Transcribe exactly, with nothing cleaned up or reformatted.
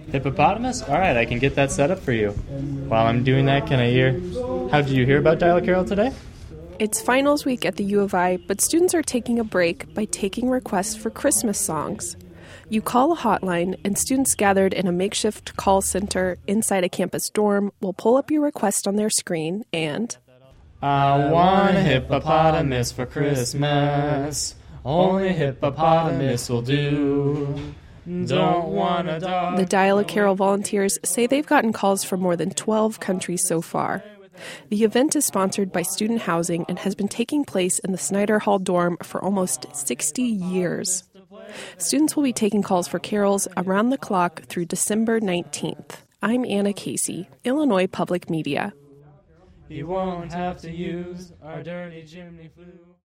Hippopotamus? All right, I can get that set up for you. While I'm doing that, can I hear... How did you hear about Dial a Carol today? It's finals week at the U of I, but students are taking a break by taking requests for Christmas songs. You call a hotline, and students gathered in a makeshift call center inside a campus dorm will pull up your request on their screen and... I want a hippopotamus for Christmas. Only hippopotamus will do. Don't want a dog. The Dial a Carol volunteers say they've gotten calls from more than twelve countries so far. The event is sponsored by Student Housing and has been taking place in the Snyder Hall dorm for almost sixty years. Students will be taking calls for carols around the clock through December nineteenth. I'm Anna Casey, Illinois Public Media. He won't have to use our dirty chimney flue.